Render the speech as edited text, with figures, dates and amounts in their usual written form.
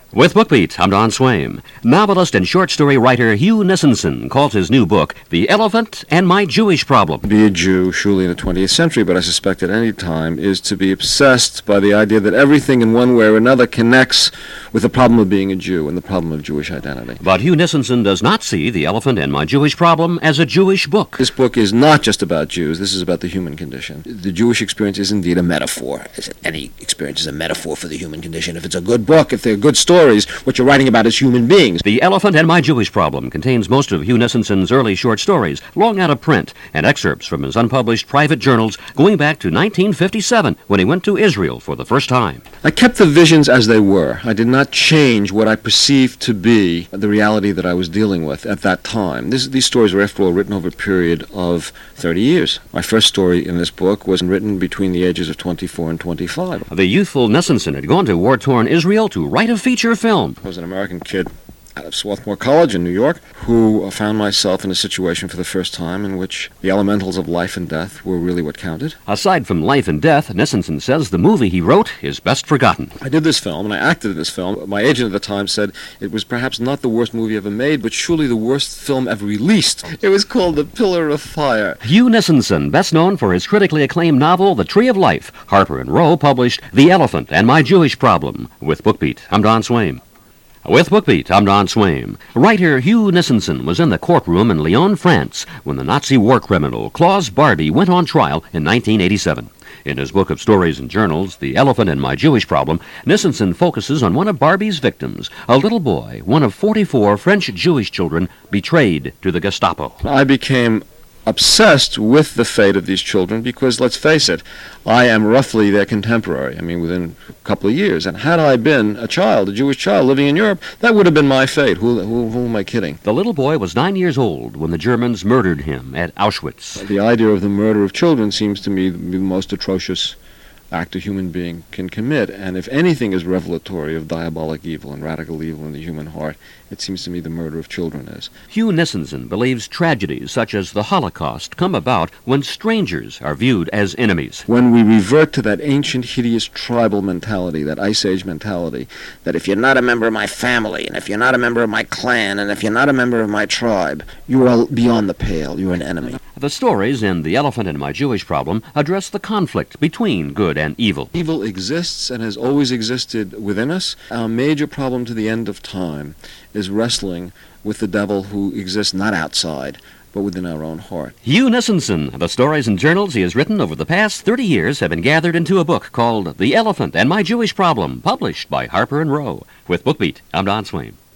With BookBeat, I'm Don Swaim. Novelist and short story writer Hugh Nissenson calls his new book The Elephant and My Jewish Problem. Be a Jew, surely in the 20th century, but I suspect at any time, is to be obsessed by the idea that everything in one way or another connects with the problem of being a Jew and the problem of Jewish identity. But Hugh Nissenson does not see The Elephant and My Jewish Problem as a Jewish book. This book is not just about Jews, this is about the human condition. The Jewish experience is indeed a metaphor. As any experience is a metaphor for the human condition. If it's a good book, if they're good stories, what you're writing about is human beings. The Elephant and My Jewish Problem contains most of Hugh Nissenson's early short stories, long out of print, and excerpts from his unpublished private journals going back to 1957 when he went to Israel for the first time. I kept the visions as they were. I did not change what I perceived to be the reality that I was dealing with at that time. These stories were, after all, written over a period of 30 years. My first story in this book was written between the ages of 24 and 25. The youthful Nissenson had gone to war-torn Israel to write a feature film. I was an American kid out of Swarthmore College in New York who found myself in a situation for the first time in which the elementals of life and death were really what counted. Aside from life and death, Nissenson says the movie he wrote is best forgotten. I did this film, and I acted in this film. My agent at the time said it was perhaps not the worst movie ever made, but surely the worst film ever released. It was called The Pillar of Fire. Hugh Nissenson, best known for his critically acclaimed novel The Tree of Life. Harper & Row published The Elephant and My Jewish Problem. With BookBeat, I'm Don Swaim. With BookBeat, I'm Don Swaim. Writer Hugh Nissenson was in the courtroom in Lyon, France, when the Nazi war criminal Klaus Barbie went on trial in 1987. In his book of stories and journals, The Elephant and My Jewish Problem, Nissenson focuses on one of Barbie's victims, a little boy, one of 44 French Jewish children betrayed to the Gestapo. I became obsessed with the fate of these children because, let's face it, I am roughly their contemporary. I mean, within a couple of years. And had I been a child, a Jewish child living in Europe, that would have been my fate. Who am I kidding? The little boy was 9 years old when the Germans murdered him at Auschwitz. The idea of the murder of children seems to me to be the most atrocious act a human being can commit, and if anything is revelatory of diabolic evil and radical evil in the human heart, it seems to me the murder of children is. Hugh Nissenson believes tragedies such as the Holocaust come about when strangers are viewed as enemies. When we revert to that ancient, hideous tribal mentality, that Ice Age mentality, that if you're not a member of my family, and if you're not a member of my clan, and if you're not a member of my tribe, you are beyond the pale, you're an enemy. The stories in The Elephant and My Jewish Problem address the conflict between good and evil. Evil exists and has always existed within us. Our major problem to the end of time is wrestling with the devil who exists not outside, but within our own heart. Hugh Nissenson. The stories and journals he has written over the past 30 years have been gathered into a book called The Elephant and My Jewish Problem, published by Harper & Row. With BookBeat, I'm Don Swaim.